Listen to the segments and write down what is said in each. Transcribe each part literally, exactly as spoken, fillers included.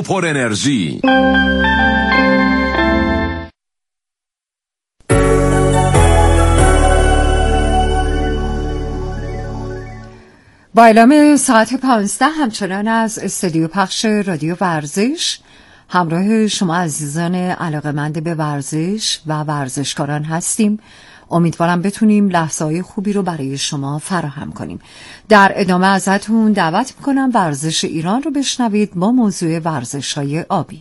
پر انرژی. با اعلام ساعت پانزده همچنان از استودیو پخش رادیو ورزش همراه شما عزیزان علاقه‌مند به ورزش و ورزشکاران هستیم. امیدوارم بتونیم لحظه‌های خوبی رو برای شما فراهم کنیم. در ادامه ازتون دعوت میکنم ورزش ایران رو بشنوید با موضوع ورزش‌های آبی.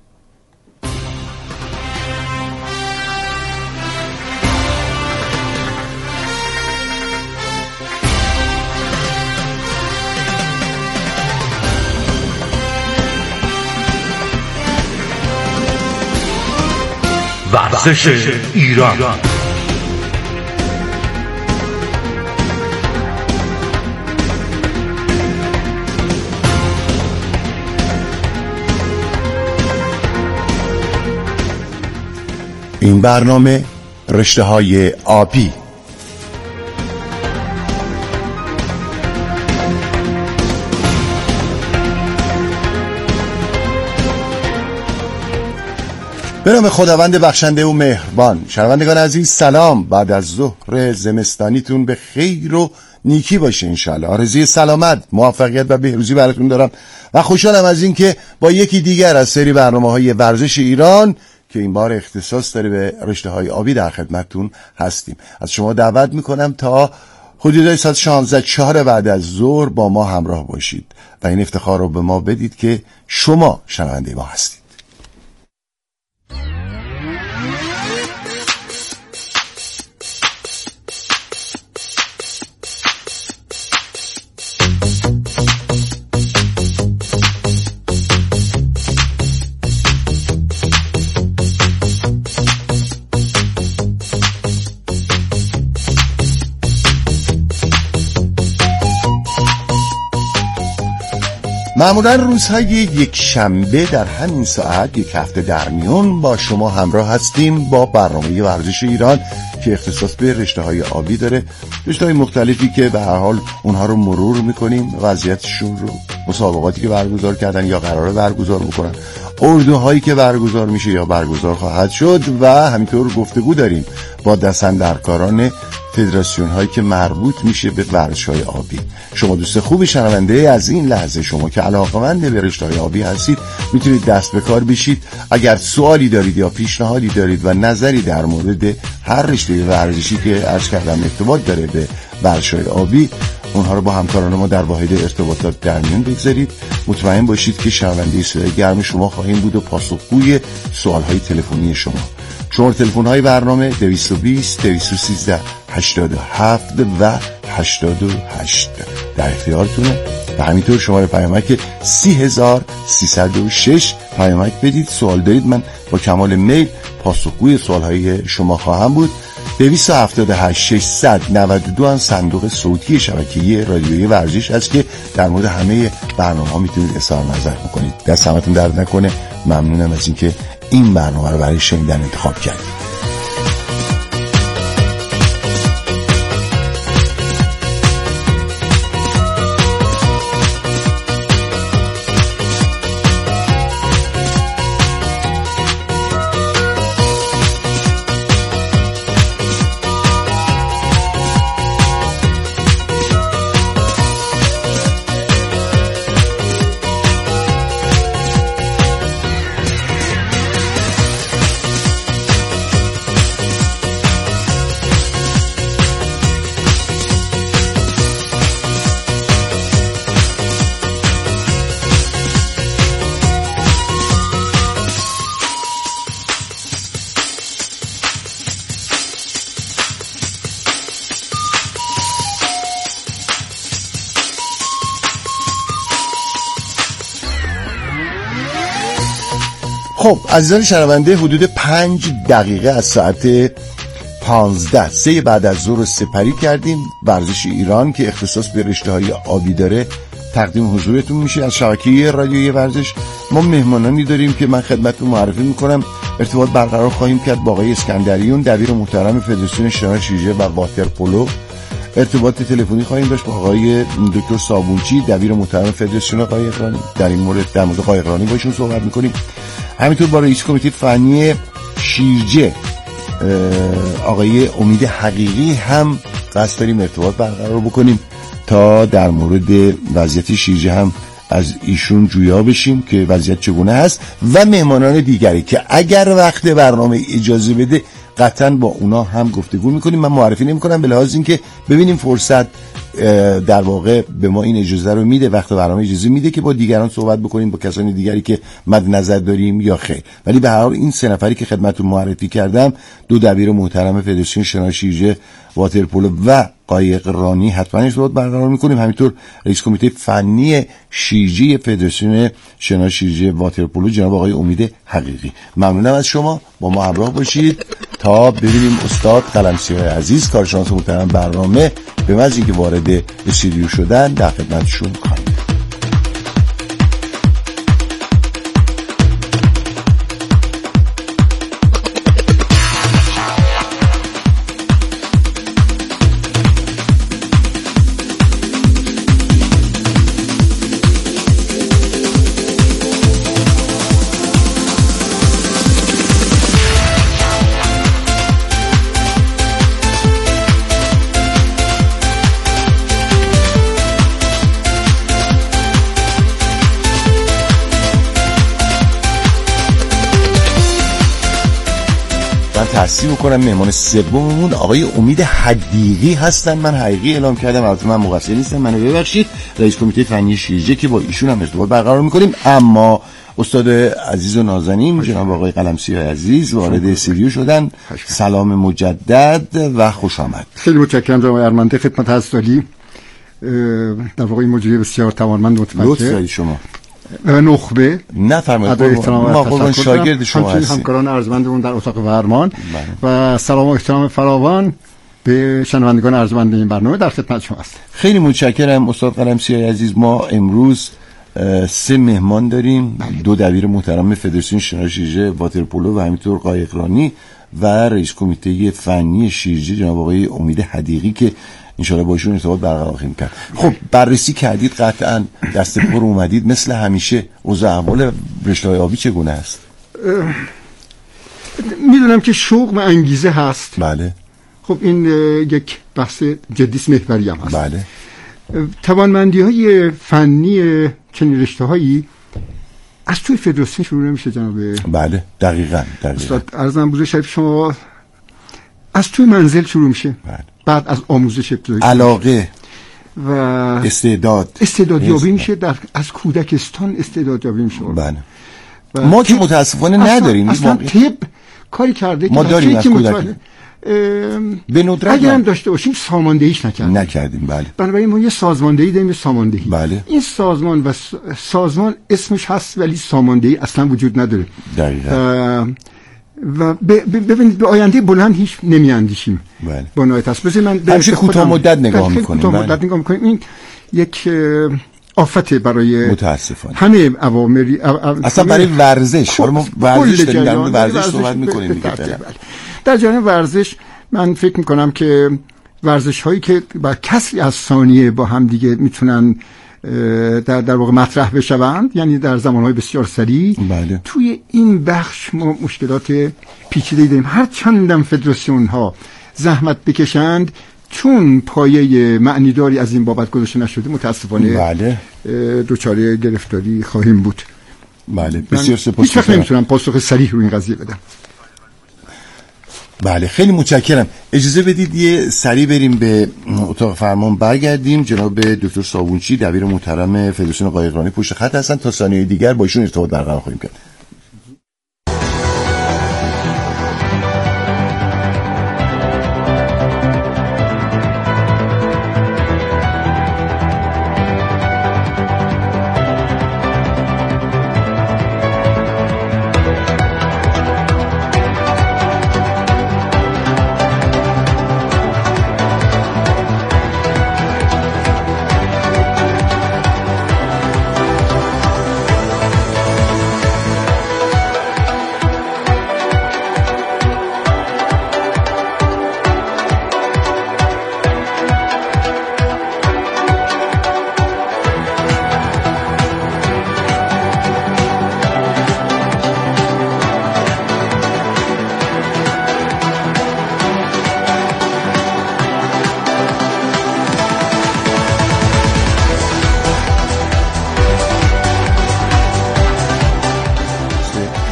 ورزش ایران. این برنامه رشته‌های آبی. به نام خداوند بخشنده و مهربان. شنوندگان عزیز سلام. بعد از ظهر زمستانیتون به خیر و نیکی باشه انشالله. آرزوی سلامت، موفقیت و بهروزی براتون دارم و خوشحالم از این که با یکی دیگر از سری برنامه‌های ورزش ایران که این بار اختصاص داره به رشته‌های آبی در خدمتتون هستیم. از شما دعوت میکنم تا حدود ساعت شانزده چهار بعد از ظهر با ما همراه باشید و این افتخار رو به ما بدید که شما شنونده ما هستید. معمولا روزهای یک شنبه در همین ساعت یک هفته در میون با شما همراه هستیم با برنامه ورزش ایران که اختصاص به رشته‌های آبی داره. رشته‌های مختلفی که به هر حال اونها رو مرور میکنیم، وضعیتشون رو، مسابقاتی که برگزار کردن یا قراره برگزار بکنن، اردوهایی که برگزار میشه یا برگزار خواهد شد و همینطور گفتگو داریم با دستاندرکاران فدراسیون هایی که مربوط میشه به ورزش‌های آبی. شما دوست خوب شنونده از این لحظه، شما که علاقه‌مند به رشته‌های آبی هستید، میتونید دست به کار بشید. اگر سوالی دارید یا پیشنهادی دارید و نظری در مورد هر رشته ورزشی که عرض کردم ارتباط داره به ورزش‌های آبی، اونها رو با همکاران ما در واحد ارتباطات در میون بگذارید. مطمئن باشید که شنونده صدای گرم شما خواهیم بود و پاسخگوی سوال‌های تلفنی شما. شماره تلفن های برنامه دویست و بیست دویست و سیزده هشتاد و هفت و هشتاد و هشت در اختیارتونه و همینطور شماره پیامک سی هزار سیصد و شش پیامک بدید. سوال دارید، من با کمال میل پاسخگوی سوال های شما خواهم بود. دویست و هفتاد و هشت ششصد و نود و دو هم صندوق صوتی شبکه‌ای رادیویی ورزش هست که در مورد همه برنامه ها میتونید اظهار نظر بکنید. دست همتون درد نکنه. ممنونم از اینکه این برنامه رو برای شنیدن انتخاب کردید. خب عزیزان شنونده، حدود پنج دقیقه از ساعت پانزده سه بعد از ظهر سپری کردیم. ورزش ایران که اختصاص به رشته‌های آبی داره تقدیم حضورتون میشه از شبکه رادیویی ورزش. ما مهمانانی داریم که من خدمتتون معرفی میکنم. ارتباط برقرار خواهیم کرد با آقای اسکندریون، دبیر محترم فدراسیون شنا شیرجه و واتر پولو ارتباط تلفنی خواهیم داشت با آقای دکتر صابونچی، دبیر محترم فدراسیون قایقرانی. در این مورد در مورد قایقرانی با ایشون صحبت می‌کنیم. همینطور با رئیس کمیته فنی شیرجه آقای امید حقیقی هم قصد داریم ارتباط برقرار بکنیم تا در مورد وضعیت شیرجه هم از ایشون جویا بشیم که وضعیت چگونه هست و مهمانان دیگری که اگر وقت برنامه اجازه بده قطعا با اونا هم گفتگو میکنیم. من معرفی نمیکنم به لحاظ اینکه ببینیم فرصت در واقع به ما این اجازه رو میده، وقت برنامه اجازه میده که با دیگران صحبت بکنیم، با کسانی دیگری که مد نظر داریم یا خیر. ولی به هر حال این سه نفری که خدمتتون معرفی کردم، دو دبیر محترم فدراسیون شنا شیرجه واترپولو و قایقرانی، حتما ارتباط برقرار میکنیم. همینطور رئیس کمیته فنی شیرجه فدراسیون شنا شیرجه واترپولو جناب آقای امید حقیقی. ممنونم از شما، با ما همراه باشید تا ببینیم استاد قلمسی‌های عزیز کارشناس محترم برنامه به محض اینکه وارد استودیو شدن در خدمتشون خواهیم. تحصیل کنم مهمان سوممون آقای امید حقیقی هستن. من حقیقی اعلام کردم، البته من مقصر نیستم، منو ببخشید. رئیس کمیته فنی شیرجه که با ایشون هم ارتباط برقرار میکنیم. اما استاد عزیز و نازنین جناب آقای قلمسی‌های عزیز وارد استودیو شدن. سلام مجدد و خوش آمد. خیلی متشکرم جناب ارمنده، خدمت حضرت در واقع این مجری بسیار توانمند متفکر. لطف شما. نخبه نفرمایید، ما قربان شاگرد شما هستیم. همکاران ارجمندمون در اتاق فرمان و سلام و احترام فراوان به شنوندگان ارجمند این برنامه در خدمت شما هستم. خیلی متشکرم استاد قلمسی‌های عزیز. ما امروز سه مهمان داریم، دو دبیر محترم فدراسیون شنا شیرجه واترپولو و همینطور قایقرانی و رئیس کمیته فنی شیرجه جناب آقای امید حقیقی که انشاءالله با ایشون ارتباط برقرار خواهیم کرد. خب بررسی کردید، قطعا دست پر اومدید. مثل همیشه اوضاع احوال رشته‌های آبی چگونه است؟ میدونم که شوق و انگیزه هست. بله. خب این یک بحث جدیست محوری هم هست. بله. توانمندی‌های فنی چنین رشته‌هایی از توی فدراسیون شروع نمیشه جناب. بله دقیقاً دقیقاً. استاد عرضم بزرگ شریف شما از توی منزل شروع میشه. بله. بعد از آموزش ابتدایی علاقه و استعداد استعدادیابی میشه، در از کودکستان استعدادیابی میشه. بله. ما که متاسفانه نداریم. اصلا طب کاری کرده ما که داریم از کودک به ندرت اگر هم داشته باشیم ساماندهیش نکردیم. نکردیم. بله. بنابراین ما یه سازماندهی داریم، ساماندهی. بله. این سازمان و سازمان اسمش هست ولی ساماندهی اصلا وجود نداره. دقیقاً. و ببینید به آینده بلند هیچ نمیاندیشیم. بله. با نهایت است. بذار من همچه کوتاه مدت نگاه میکنیم. کوتاه مدت نگاه میکنیم. این یک آفته برای متاسفانه همه عوامری اصلا برای ورزش. حالا ما ورزش داریم، در مورد ورزش صحبت میکنیم دیگه. در جریان ورزش من فکر میکنم که ورزش هایی که با کسری از ثانیه با هم دیگه میتونن در در واقع مطرح بشوند، یعنی در زمانهای بسیار سریع. بله. توی این بخش ما مشکلات پیچیده‌ای داریم. هر چندم فدراسیون ها زحمت بکشند چون پایه معنیداری از این بابت گذاشته نشده متاسفانه بله. دوچاره گرفتاری خواهیم بود. بله بسیار سپاسگزارم. هیچ وقت نمیتونم پاسخ صریح رو این قضیه بدم. بله خیلی متشکرم. اجازه بدید یه سریع بریم به اتاق فرمان برگردیم. جناب دکتر صابونچی دبیر محترم فدراسیون قایقرانی پشت خط هستن تا ثانیه دیگر با ایشون ارتباط برقرار خواهیم کرد.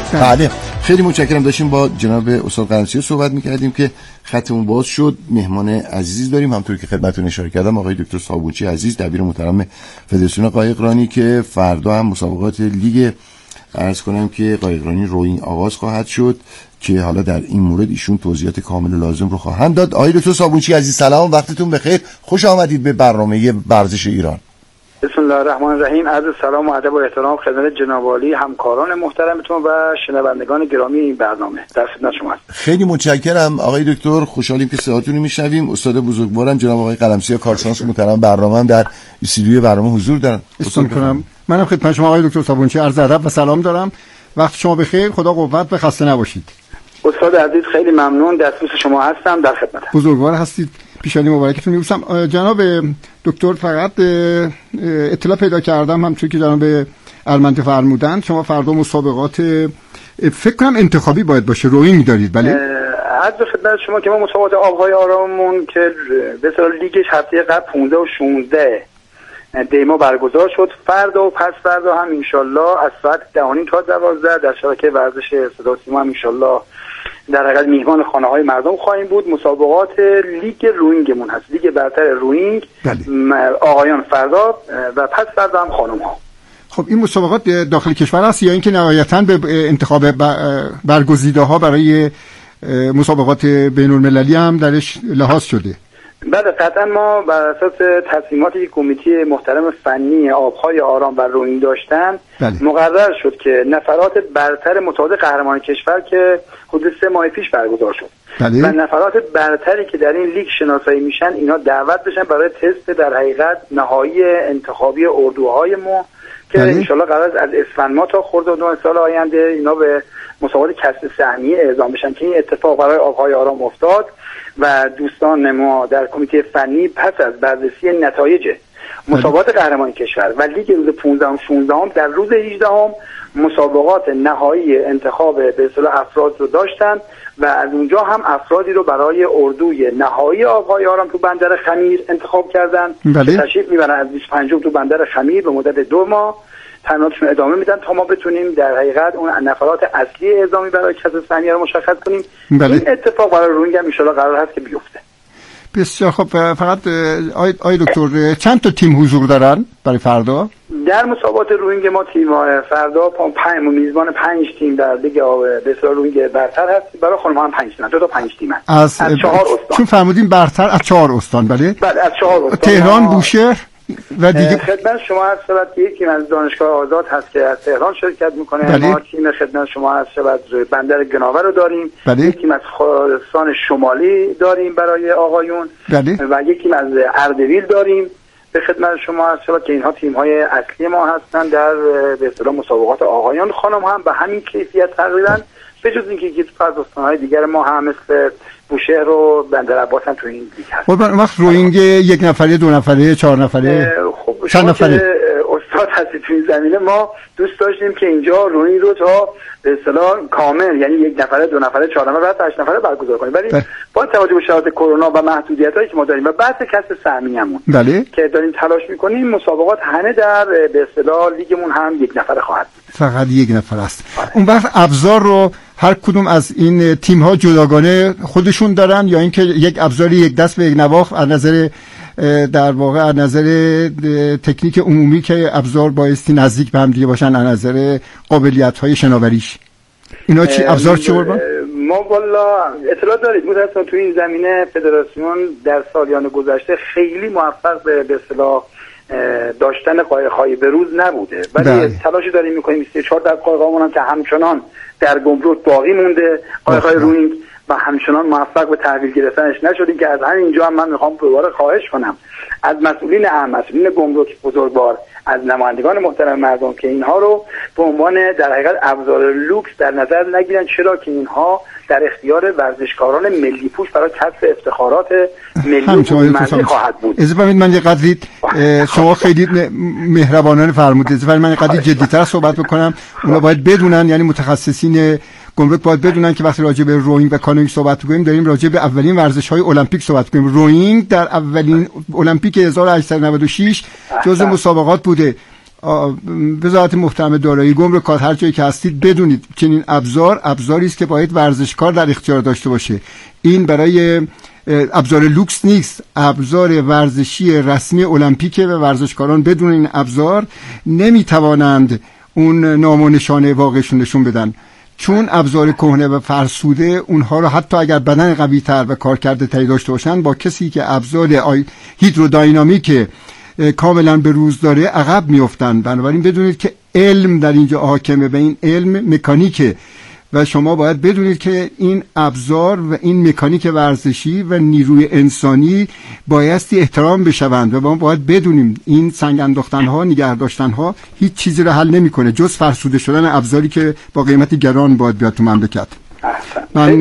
بله خیلی متشکرم. داشتیم با جناب استاد قرنچی صحبت می‌کردیم که خطمون باز شد. مهمان عزیز داریم، همونطور که خدمتتون اشاره کردم آقای دکتر صابونچی عزیز، دبیر محترم فدراسیون قایقرانی، که فردا هم مسابقات لیگ عرض کنم که قایقرانی روینگ آغاز خواهد شد که حالا در این مورد ایشون توضیحات کامل لازم رو خواهند داد. آقای دکتر صابونچی عزیز سلام، وقتتون بخیر، خوش آمدید به برنامه ورزش ایران. بسم الله الرحمن الرحیم. عرض سلام و ادب و احترام خدمت جناب عالی، همکاران محترمتون و شنوندگان گرامی این برنامه. در خدمت شما هستم. خیلی متشکرم آقای دکتر، خوشحالیم که صداتون رو میشنویم. استاد بزرگوارم جناب آقای قلمسی کارشناس محترم برنامه هم در استودیوی برنامه حضور دارن. استاد کنم منم خدمت شما آقای دکتر صابونچی عرض ادب و سلام دارم. وقت شما بخیر، خدا قوت و خسته نباشید. استاد عزیز خیلی ممنون، دسترس شما هستم، در خدمتم. بزرگوار هستید، پیشانی مبارکتون میبوسم. جناب دکتر فقط اطلاع پیدا کردم همونطور که جناب ارمنده فرمودن شما فردا مسابقات فکر کنم انتخابی باید باشه، روینگ دارید بله؟ عرض خدمت شما که ما مسابقات آبهای آراممون که به اصطلاح لیگش هفته قبل پانزده و شانزده دیما برگزار شد، فردا و پس فردا هم انشالله از ساعت ده و نیم تا دوازده در شبکه ورزش صدا و سیما هم انشالله در حقیقت میهمان خانه های مردم خواهیم بود. مسابقات لیگ روینگمون هست، لیگ برتر روینگ آقایان فردا و پس فردا هم خانم ها. خب این مسابقات داخل کشور هست یا اینکه نهایتاً به انتخاب برگزیده ها برای مسابقات بین المللی هم درش لحاظ شده؟ بله قطعا ما بر اساس تصمیماتی که کمیته محترم فنی آبهای آرام و روینگ داشتن بله. مقرر شد که نفرات برتر متعادل قهرمان کشور که حدود سه ماه پیش برگزار شد بله. و نفرات برتری که در این لیگ شناسایی میشن اینا دعوت بشن برای تست در حقیقت نهایی انتخابی اردوهای ما که بله. انشالله قرار از اسفند ماه تا خرداد سال آینده اینا به مسابقات کسب سهمیه اعزام بشن که این اتفاق برای آبهای آرام افتاد و دوستان ما در کمیته فنی پس از بررسی نتایج مسابقات قهرمان کشور و لیگ روز پانزده و شانزده در روز هجده مسابقات نهایی انتخاب به اصطلاح افراد رو داشتن و از اونجا هم افرادی رو برای اردوی نهایی آبهای آرام تو بندر خمیر انتخاب کردن بله. تشریف میبرن از بیست و پنجم تو بندر خمیر به مدت دو ماه تمریناتشون ادامه میدن تا ما بتونیم در حقیقت اون نفرات اصلی اعزامی برای کسب سهمیه رو مشخص کنیم. بله. این اتفاق برای روینگ هم ان شاءالله قرار هست که بیفته. بسیار خب. فقط آی, آی دکتر چند تا تیم حضور دارن برای فردا؟ در مسابقات روینگ ما تیم فردا پنج میزبان پنج تیم در لیگ به اصطلاح روینگ برتر هست، برای خانم‌ها هم پنج تیم، دو تا پنج تیم هست. از, از چهار استان. چون فرمودین برتر از چهار استان بله؟ بله از چهار استان. تهران، بوشهر و دیگه خدمت شما هست شبت که یکی از دانشگاه آزاد هست که از تهران شرکت میکنه بله. ما تیم خدمت شما هست شبت بندر گناور رو داریم بله. یک تیم از خراسان شمالی داریم برای آقایون بله. و یک تیم از اردبیل داریم به خدمت شما هست شبت که اینها تیم های اصلی ما هستن در به اصطلاح مسابقات آقایان. خانم هم به همین کیفیت تقریبا به جز اینکه یکی از استان‌های دیگر ما هم مثل بوشهر و بندر عباس هم تو این لیگ هست. خب وقت روینگ یک نفره، دو نفره، چهار نفره، خب چند نفره استاد هستی تو این زمینه ما دوست داشتیم که اینجا روینگ رو تا به اصطلاح کامل یعنی یک نفره، دو نفره، چهار نفره و هشت نفره برگزار کنیم، ولی با توجه به شرایط کرونا و محدودیتایی که ما داریم و بعد کسب سهمیه‌مون بله. که داریم تلاش می‌کنیم مسابقات همه در به اصطلاح لیگمون هم یک نفره خواهد بود. فقط یک نفر است. اون وقت ابزار رو هر کدوم از این تیم ها جداگانه خودشون دارن یا اینکه یک ابزاری یک دست به یک نواخت از نظر در واقع از نظر تکنیک عمومی که ابزار بایستی نزدیک به هم دیگه باشن از نظر قابلیت های شناوریش اینا چی ابزار چی قربان؟ ما والا اطلاع دارید متأسفانه تو این زمینه فدراسیون در سالیان گذشته خیلی موفق به اصطلاح داشتن قایق‌های بروز نبوده ولی تلاشی داریم می‌کنیم سی و چهار در قایقامون هم که همچنان در گمرک باقی مونده قایق‌های روینگ و همچنان موفق به تحویل گرفتنش نشدیم که از همینجا هم من میخوام دوباره خواهش کنم از مسئولین اهم مسئولین گمرک بزرگوار از نمایندگان محترم مردم که اینها رو به عنوان در حقیقت ابزار لوکس در نظر نگیرن، چرا که اینها در اختیار ورزشکاران ملی پوش برای کسب افتخارات ملی و خواهد بود. اجازه بدید من یه قدری شما خیلی مهربانانه فرمودید، اجازه بدید من یه قدری جدی‌تر صحبت بکنم. اونا باید بدونن، یعنی متخصصین گمرک باید بدونن که وقتی راجع به روینگ و کانوینگ صحبت می‌کنیم داریم راجع به اولین ورزش‌های المپیک صحبت می‌کنیم. روینگ در اولین المپیک هزار و هشتصد و نود و شش جزو مسابقات بوده وزارت محترم دارایی، گمرکات، هر جایی که هستید بدونید که این ابزار ابزاری است که باید ورزشکار در اختیار داشته باشه. این برای ابزار لوکس نیست، ابزار ورزشی رسمی المپیکه و ورزشکاران بدون این ابزار نمیتوانند اون نام و نشانه واقعشون نشون بدن، چون ابزار کهنه و فرسوده اونها رو حتی اگر بدن قوی تر و کارکرده تری داشته باشن با کسی که ابزار هیدرودینامیک کاملا به روز داره عقب میافتن. بنابراین بدونید که علم در اینجا حاکمه و این علم مکانیکه و شما باید بدونید که این ابزار و این مکانیک ورزشی و نیروی انسانی بایستی احترام بشوند و ما باید بدونیم این سنگ انداختنها، نگه داشتنها هیچ چیزی رو حل نمیکنه جز فرسوده شدن ابزاری که با قیمت گران باید بیاد تو مملکت. من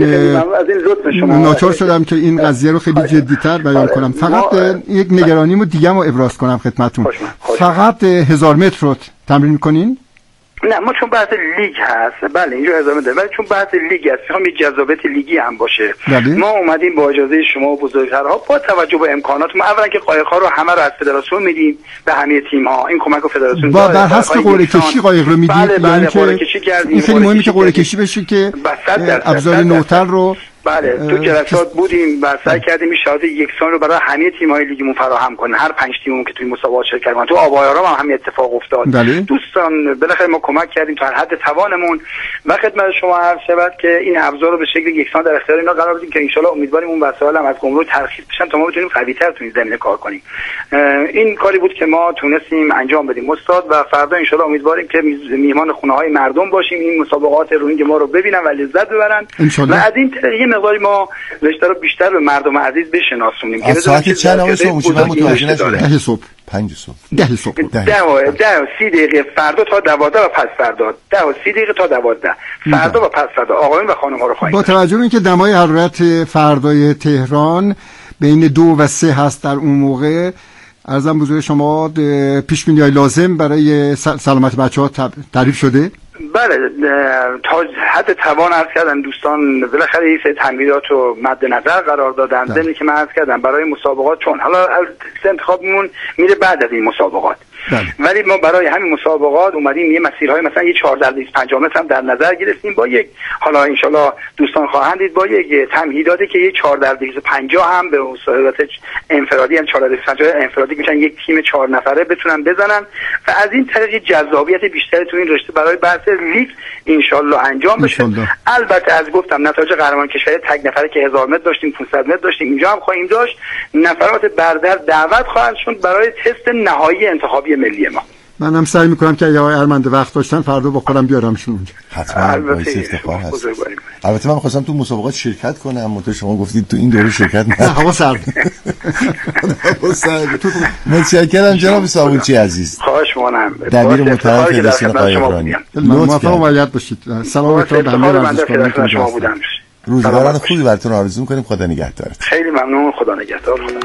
ناچار شدم که این قضیه رو خیلی جدی‌تر بیان کنم. فقط یک نگرانیمو دیگه رو ابراز کنم خدمتتون. فقط هزار متر رو تمرین می‌کنین؟ نه، ما چون بحث لیگ هست، بله اینجا ادامه ده، ولی چون بحث لیگ هست میخوام یک جذابیت لیگی هم باشه. بله. ما اومدیم با اجازه شما و بزرگترها با توجه به امکانات، ما اولا که قایق‌ها رو همه رو از فدراسیون میدیم به همه تیم‌ها، این کمک رو فدراسیون با در حسب قرعه کشی قایق رو میدیم. بله بله قرعه کشی کردیم. این خیلی مهمه که قرعه کشی بشه که ابزار نوتر رو بله تو جلسات بودیم و سعی کردیم این شهادت یکسان رو برای همه تیم‌های لیگمون فراهم کنیم، هر پنج تیممون که توی مسابقات شرکت کردن. تو آبایارام هم همین اتفاق افتاد. بله. دوستان بالاخره ما کمک کردیم تا حد توانمون و خدمت شما عرض شود که این ابزار رو به شکل یکسان در اختیار اینا قرار بدیم که ان شاءالله امیدواریم اون وسایل هم از گمرک ترخیص بشن تا ما بتونیم قوی‌تر تو این زمینه کار کنیم. این کاری بود که ما تونستیم انجام بدیم استاد و فردا ان شاءالله امیدواریم که میهمان خونه‌های مردم باشیم، این مسابقات روینگ ما رو ببینن و لذت ببرن و از این طریق مقداری ما رشته رو بیشتر به مردم عزیز بشناسونیم. از ساعت چند آقای صبح من متوجه نشدم؟ ده صبح، پنج صبح، ده صبح، ده و ده و سی دقیقه فردا تا دوازده و پس فردا، ده و سی دقیقه تا دوازده فردا و پس فردا آقایون و خانم ها رو خواهیم. با توجه به اینکه دمای حرارت فردای تهران بین دو و سه هست در اون موقع، عرضم بزرگ شما پیش‌بینی‌های لازم برای سلامت بچه‌ها تعریف شده؟ بله تا حد توان عرض کردن دوستان، بالاخره این سری تمهیدات رو مد نظر قرار دادن. ضمن که من عرض کردم برای مسابقات چون حالا انتخابمون میره بعد از این مسابقات، بله. ولی ما برای همین مسابقات اومدیم یه مسیرهای مثلا یه چهارده تا پنجاه متر هم در نظر گرفتیم با یک، حالا ان شاءالله دوستان خواهند دید، با یک تمهیداتی که یه چهارده تا پنجاه هم به صورت انفرادی هم چهارده تا پنجاه انفرادی میشن، یک تیم چهار نفره بتونن بزنن و از این طریق جذابیت بیشتری تو این رشته برای بحث لیگ ان شاءالله انجام بشه. البته از گفتم نتایج قهرمان کشور تگ نفره که هزار متر داشتیم، پانصد متر داشتیم، اینجا هم خواهیم داشت. نفرات برتر دعوت خواهند شد برای تست نهایی انتخابی ملی ما. منم سعی میکنم که آقای ارمنده وقت داشتن فردا با خودم بیارمشون اونجا. حتما باعث افتخار هست. البته من می‌خواستم تو مسابقات شرکت کنم، منتها شما گفتید تو این دوره شرکت نه. هوا سرد. هوا سرد. متشکرم جناب صابونچی عزیز. خواهش می‌کنم. دبیر محترم فدراسیون قایقرانی. موفق و موفق باشید. سلامت و همه ورزشکاران شما بودم. روزگاران خوبی براتون آرزو می‌کنیم. خدا نگهدارت. خیلی ممنون. خدا نگهدار. خدا.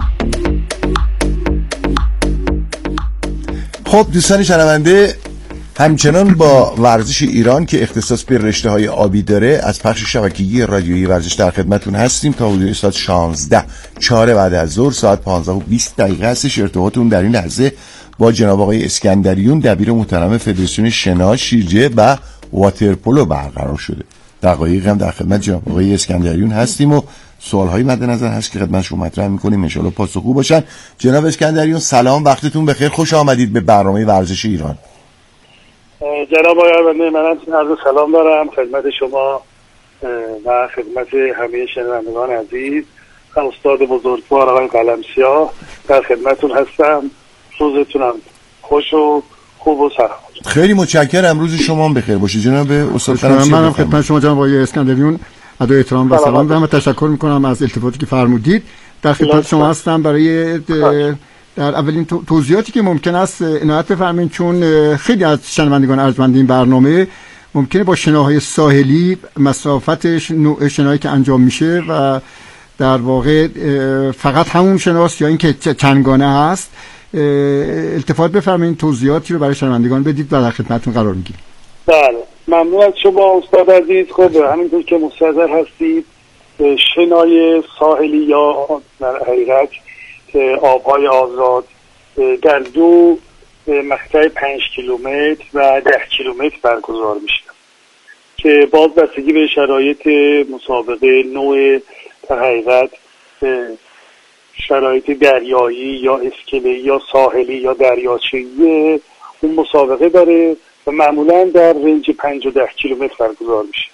خب دوستان شنونده، همچنان با ورزش ایران که اختصاص به رشته‌های آبی داره از پخش شبکه‌ای رادیویی ورزش در خدمتتون هستیم تا حدود ساعت شانزده چهار بعد از ظهر ساعت پانزده و بیست دقیقه هستش. ارتباطتون در این لحظه با جناب آقای اسکندریون دبیر محترم فدراسیون شنا، شیرجه و واترپولو برقرار شده. دقایق هم در خدمت جناب آقای اسکندریون هستیم و سوال‌های مد نظر هست که خدمت شما مطرح می‌کنیم، ان شاءالله پاسخگو باشن. جناب اسکندریون سلام، وقتتون بخیر، خوش آمدید به برنامه ورزش ایران. جناب آقای بنده، من عرض سلام دارم خدمت شما و خدمت همه شنوندگان عزیز. استاد بزرگوار آقای قلمسیاه در خدمتتون هستم. روزتونم خوش و خوب و سلامت. خیلی متشکرم، روز شما هم بخیر باشه جناب استاد قلمسیاه. منم خدمت شما جناب آقای اسکندریون ادای احترام و سلام دارم و تشکر میکنم از التفاتی که فرمودید. در خدمت شما هستم برای در اولین توضیحاتی که ممکن است عنایت بفرمایید، چون خیلی از شنوندگان ارجمند این برنامه ممکنه با شناهای ساحلی مسافتش نوع شنایی که انجام میشه و در واقع فقط همون شناست یا اینکه چندگانه هست، التفات بفرمایید توضیحاتی رو برای شنوندگان بدید و در خدمتتون قرار میگیریم. بله، ممنون از شما استاد عزیز. خب همینطور که مستحضر هستید، شنای ساحلی یا در حقیقت آبهای آزاد در دو مقطع پنج کیلومتر و ده کیلومتر برگزار میشه که باز بستگی به شرایط مسابقه، نوع در حقیقت شرایط دریایی یا اسکله‌ای یا ساحلی یا دریاچه‌ای اون مسابقه داره و معمولا در رنج پنج و ده کیلومتر برگزار میشه.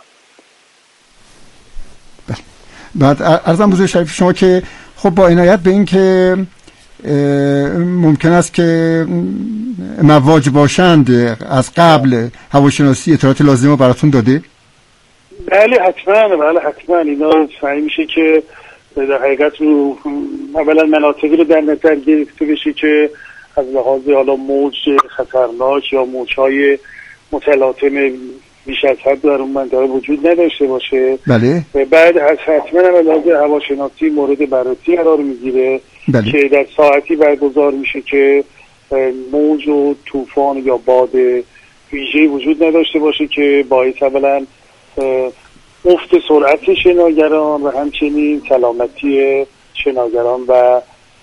بعد عرضم بزرگ شریف شما که خب با عنایت به این که ممکن است که مواج باشند از قبل هواشناسی اطلاعات لازم رو براتون داده؟ بله حتما، بله حتما اینا سعی میشه که در حقیقت رو اولا مناطقی رو در نظر گرفته بشه که از لحاظ حالا موج خطرناک یا موجهای متلاطم بیش از حد در اون منطقه وجود نداشته باشه. بله. بعد از حتما هم لحاظ هواشناسی مورد بررسی قرار میگیره. بله. که در ساعتی برگزار میشه که موج و طوفان یا باد ویژه‌ای وجود نداشته باشه که باعث اولا افت سرعت شناگران و همچنین سلامتی شناگران و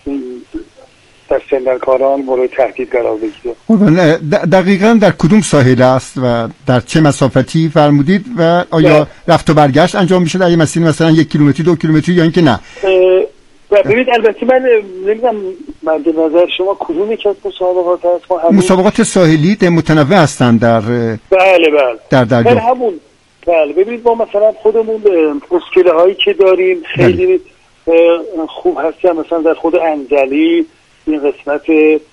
دستندرکاران مورد تهدید قرار بگیره. دقیقاً در کدوم ساحل است و در چه مسافتی فرمودید و آیا ده. رفت و برگشت انجام میشه در یه مسیر مثلا یک کیلومتری دو کیلومتری یا اینکه نه؟ ببینید البته من نمیدونم مد نظر شما کدوم یک از مسابقات هست؟ ما مسابقات ساحلی متنوع هستند در بله بله در دریا. بله همون بله ببینید ما مثلا خودمون اسکله هایی که داریم خیلی بله. خوب هستن. مثلا در خود انزلی این قسمت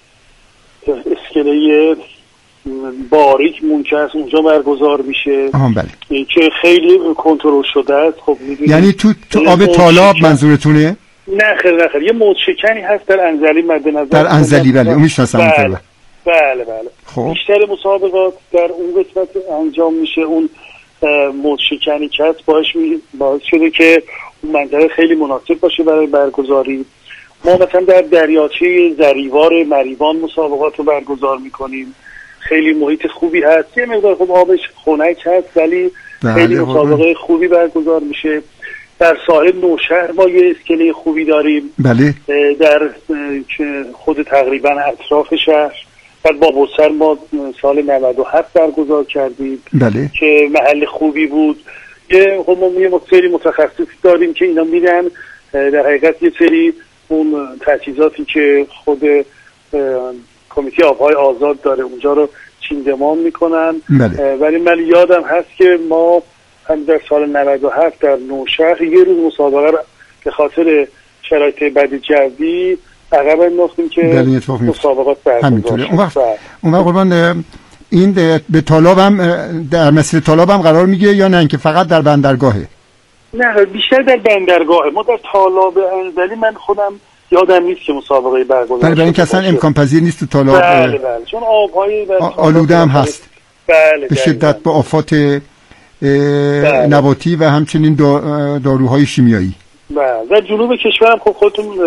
اسکله باریک منکس اونجا برگزار میشه. آها بله. که خیلی کنترل شده است. خب میدونید یعنی تو, تو آب تالاب منظورتونه؟ نه خیر نه خیر یه موج شکنی هست در انزلی مد نظر. در انزلی بله اون میشناسم. بله بله بله. خب بیشتر مسابقات در اون قسمت انجام میشه. اون موج شکنی که هست باعث می باعث شده که اون منطقه خیلی مناسب باشه برای برگزاری. ما مثلا در دریاچه زریوار مریوان مسابقات رو برگزار میکنیم. خیلی محیط خوبی هست. یه مقدار خب آبش خنک هست ولی خیلی مسابقه خوبی برگزار میشه. در ساحل نوشهر ما یه اسکله خوبی داریم. بله. در خود تقریبا اطراف شهر در بابوسر ما سال نود و هفت برگزار کردیم. بله. که محل خوبی بود. یه خب ما یه سری متخصصی داریم که اینا میرن در حقیقت یه سری اون تجهیزاتی که خود کمیته آبهای آزاد داره اونجا رو چیندمان میکنن. بله. ولی من یادم هست که ما هم در سال نود و هفت در نوشهر یه روز مسابقه رو به خاطر شرایط بد جوی عقب انداختیم که مسابقات برگزار شد. اون وقت اون وقت قربان این به طالاب هم در مسیر طالاب هم قرار میگیره یا نه اینکه فقط در بندرگاهه؟ نه بیشتر در بندرگاهه. ما در طالاب انزلی من خودم یادم نیست که مسابقه برگزار بله. برای اینکه اصلا امکان پذیر نیست تو طالاب. بله بله چون آبهای آلوده هم هست. بله به شدت با آفات بله. نباتی و همچنین داروهای شیمیایی. بله. در جنوب کشورم خب خودتون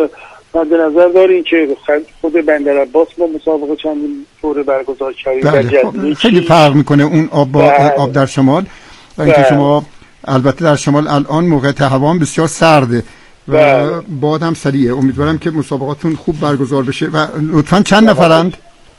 مد نظر دارین که خود بندرعباس ما مسابقه چندین دوره برگزار کردیم. بله. خیلی فرق میکنه اون آب با بله. آب در شمال و اینکه شما البته در شمال الان موقع هوا بسیار سرده و بله. باد هم سریعه. امیدوارم که مسابقاتون خوب برگزار بشه. و لطفاً چند بله. نفرند؟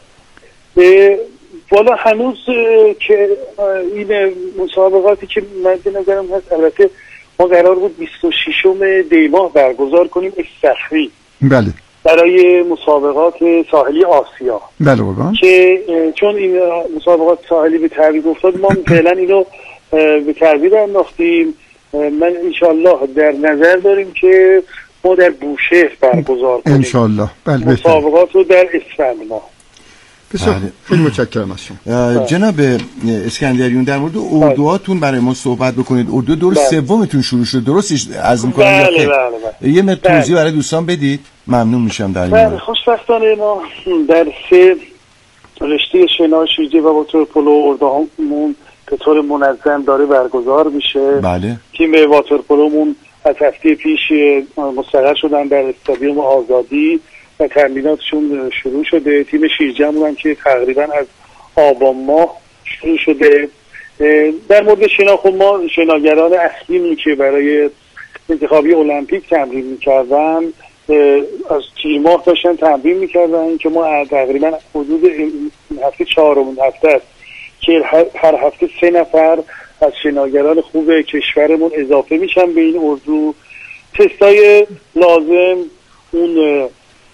والا هنوز که این مسابقاتی که مد نظرم هست، البته ما قرار بود بیست و ششم دی ماه برگزار کنیم استخری بله برای مسابقات ساحلی آسیا. بله بابا. که چون این مسابقات ساحلی به تعویق افتاد ما فعلا اینو به تعویق انداختیم. من انشالله در نظر داریم که ما در بوشهر برگزار کنیم انشالله. بله مسابقات رو در اسفند ماه. بسیار خیلی متشکرم از شما جناب اسکندریون. در مورد اردوهاتون برای ما صحبت بکنید. اردو دور سومتون شروع شد درست از میکنم؟ بله بله بله. یه مقدار توضیح برای دوستان بدید ممنون میشم. در این بله خوشبختانه ما در سه رشته شنا شیرجه و واترپولو اردوهامون به طور منظم داره برگزار میشه. بله. تیم واترپولومون از هفته پیش مستقر شدن در استادیوم آزادی و تمریناتشون شروع شده. تیم شیرجه‌مون هم که تقریبا از آبان ماه شروع شده. در مورد شنا خب ما شناگران اصلیمون که برای انتخابی المپیک تمرین میکردن از تیر ماه داشتن تمرین میکردن که ما تقریبا حدود هفته چهارمون هفته است که هر هفته سه نفر از شناگران خوب کشورمون اضافه میشن به این اردو. تستای لازم، اون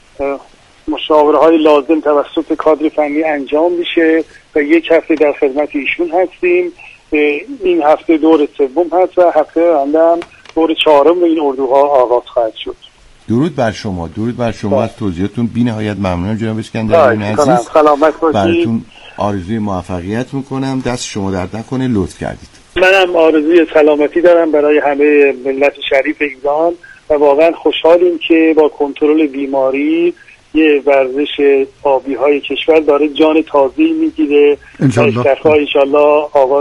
مشاوره های لازم توسط کادر فنی انجام میشه و یک هفته در خدمت ایشون هستیم. این هفته دور سوم هست و هفته آینده هم دور چهارم این اردوها آغاز خواهد شد. درود بر شما. درود بر شما. از توضیحاتون بی‌نهایت ممنونم جناب اسکندریان عزیز. سلامت باشید. براتون آرزوی موفقیت میکنم. دست شما درد نکنه. لطف کردید. منم آرزوی سلامتی دارم برای همه ملت شریف ایران و واقعا خوشحالیم که با کنترل بیماری یه ورزش آبی های کشور داره جان تازه‌ای میگیره. انشالله انشالله آغاز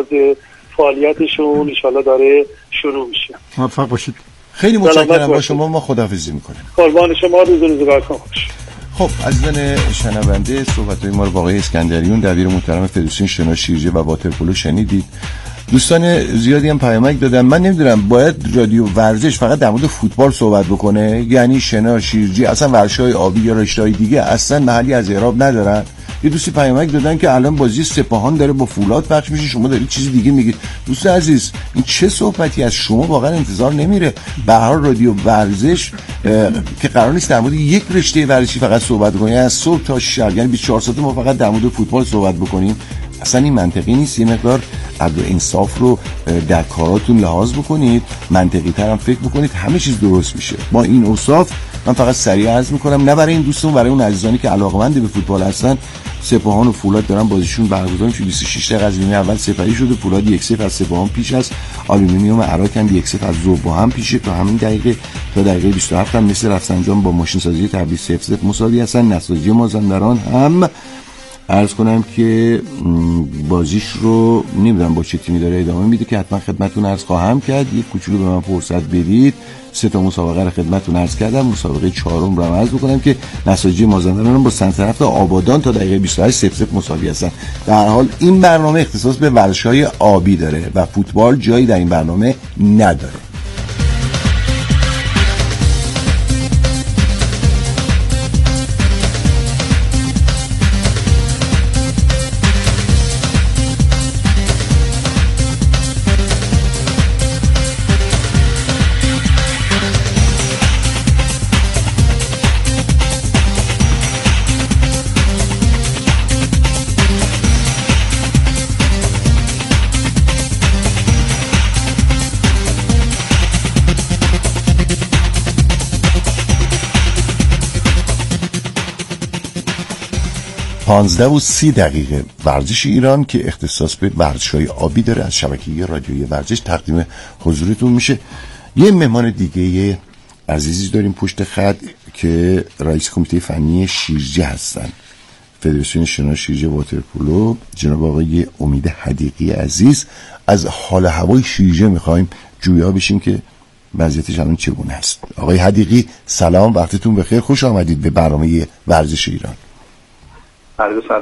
فعالیتشون انشالله داره شروع میشه. موفق باشید. خیلی متشکرم. با شما ما خداحافظی میکنیم. قربان شما. روز روزگارتون خوش. خب عزیزان شنونده صحبت‌های ما رو با آقای اسکندریون دبیر محترم فدراسیون شنا شیرجه و واترپولو شنیدید. دوستان زیادی هم پیامک دادن. من نمیدونم باید رادیو ورزش فقط در مورد فوتبال صحبت بکنه؟ یعنی شنا شیرجه اصلا ورزش‌های آبی یا رشته‌های دیگه اصلا محلی از اعراب ندارن؟ یه دوستی پیامک دادن که الان بازی سپاهان داره با فولاد پخش میشه، شما دارید چیز دیگه میگید. دوست عزیز این چه صحبتی از شما واقعا انتظار نمیره. به هر حال رادیو ورزش که قرار نیست در مورد یک رشته ورزشی فقط صحبت کنه، یعنی از صبح تا شب یعنی بیست و چهار ساعته ما فقط در مورد فوتبال صحبت بکنیم، اصلا این منطقی نیست. یه مقدار عدل و انصاف رو در کاراتون لحاظ بکنید، منطقی تر هم فکر بکنید، همه چیز درست میشه. با این اوصاف من فقط سریع عرض میکنم نه برای این دوستون، برای اون عزیزانی که علاقه‌مند به فوتبال هستن، سپاهان و فولاد دارن بازیشون برگزار میشه. بیست و شش دقیقه از نیمه اول سپری شده. فولاد یک صفر از سپاهان پیش است. آلومینیوم عراق هم یک صفر از ذوب هم پیشه. تا همین دقیقه تا دقیقه بیست و هفت هم مثل رفسنجان با ماشین سازی تبریز صفر صفر مساوی هستن. نساجی مازندران هم عرض کنم که بازیش رو نمیدونم با چه تیمی داره ادامه میده که حتما خدمتتون عرض خواهم کرد. یک کوچولو به من فرصت بدید. سه تا مسابقه رو خدمتتون عرض کردم. مسابقه چهارم رو هم عرض بکنم که نساجی مازندران با سنترفت آبادان تا دقیقه بیست و هشت صفر صفر مساوی هستن. در هر حال این برنامه اختصاص به ورزش‌های آبی داره و فوتبال جایی در این برنامه نداره. پانزده و سی دقیقه ورزش ایران که اختصاص به ورزش‌های آبی داره از شبکه رادیویی ورزش تقدیم حضورتون میشه. یه مهمان دیگه عزیزی داریم پشت خط که رئیس کمیته فنی شیرجه هستن، فدراسیون شنا شیرجه واترپولو، جناب آقای امید حدیقی عزیز. از حال هوای شیرجه میخوایم جویا بشیم که وضعیتش الان چگونه است؟ آقای حدیقی سلام، وقتتون بخیر، خوش آمدید به برنامه ورزش ایران. عرض سلام